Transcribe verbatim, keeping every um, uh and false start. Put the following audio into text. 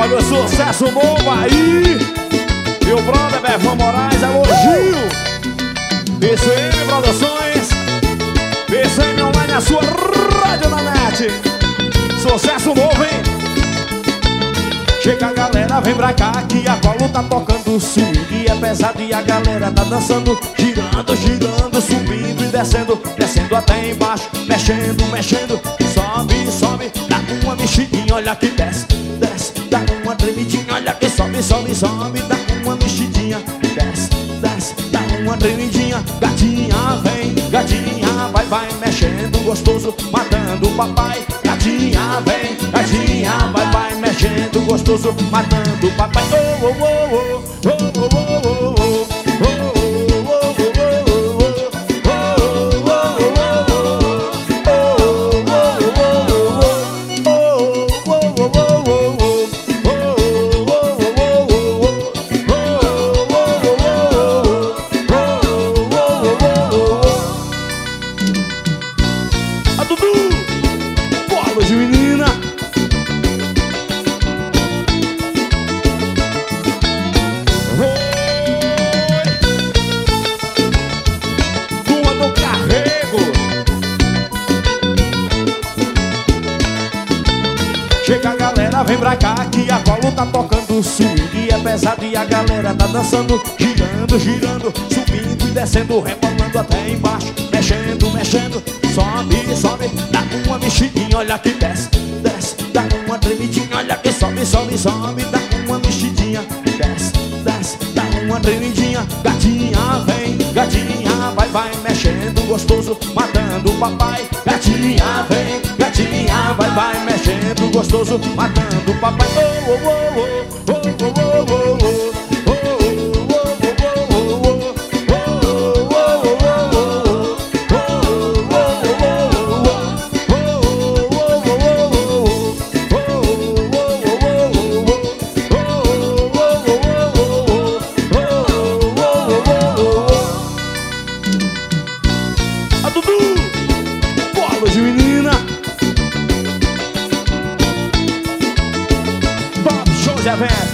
Olha o sucesso novo aí. Meu brother Bevão Moraes, elogio. P C M Produções, P C M Online, a sua rádio na net. Sucesso novo, hein? Chega a galera, vem pra cá, que a Colo tá tocando swing. É pesado e a galera tá dançando, girando, girando, subindo e descendo, descendo até embaixo, mexendo, mexendo. Sobe, sobe, dá uma mexidinha, olha que desce, desce, dá uma tremidinha, olha que sobe, sobe, sobe, dá uma mexidinha, desce, desce, dá uma tremidinha. Gatinha vem, gatinha vai, vai, mexendo gostoso, matando o papai. Gatinha vem, gatinha vai, vai, mexendo gostoso, matando o papai. Oh, oh, oh, oh, oh, oh, oh, oh. De menina. Rua do Carrego. Chega a galera, vem pra cá, que a Colo tá tocando swing. É pesado e a galera tá dançando, girando, girando, subindo e descendo, rebolando até embaixo, mexendo, mexendo. Sobe, sobe, dá uma mexidinha, olha que desce, desce, dá uma tremidinha, olha que sobe, sobe, sobe, dá uma mexidinha, desce, desce, dá uma tremidinha. Gatinha vem, gatinha vai, vai, mexendo gostoso, matando o papai. Gatinha vem, gatinha vai, vai, mexendo gostoso, matando o papai. Oh, oh, oh, oh, oh, oh, oh, oh, oh. De menina. Top Shows de evento.